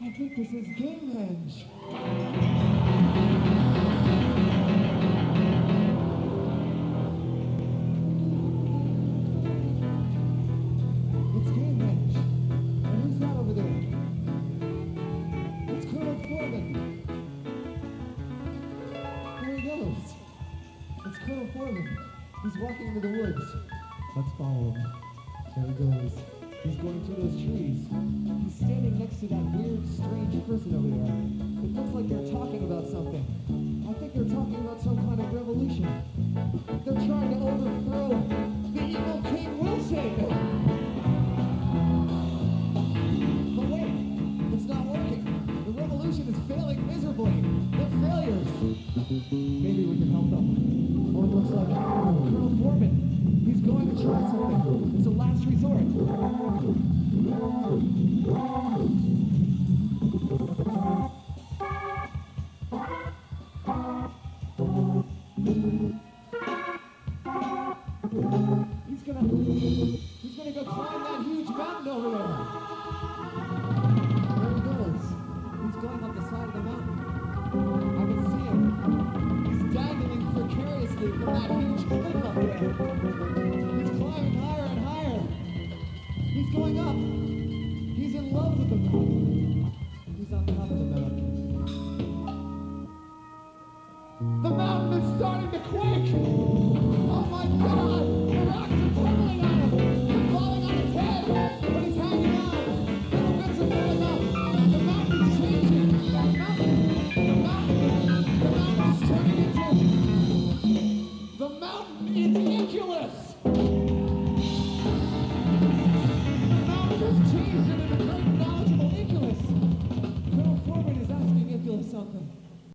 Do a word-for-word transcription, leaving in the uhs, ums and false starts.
I think this is Gamehenge. It's Gamehenge. And who's that over there? It's Colonel Foreman. There he goes. It's Colonel Foreman. He's walking into the woods. Let's follow him. There he goes. He's going through those trees. He's standing next to that weird, strange person over there. It looks like they're talking about something. I think they're talking about some kind of revolution. They're trying to overthrow the evil King Wilson. But wait, it's not working. The revolution is failing miserably. They're failures. Maybe we can help them. Oh, it looks like Colonel Foreman. He's going to try something. It's a last resort. He's gonna, he's gonna go climb that huge mountain over there. There he goes. He's going up the side of the mountain. I can see him. He's dangling precariously from that huge cliff up there. He's climbing higher and higher. He's going up. He's in love with the mountain.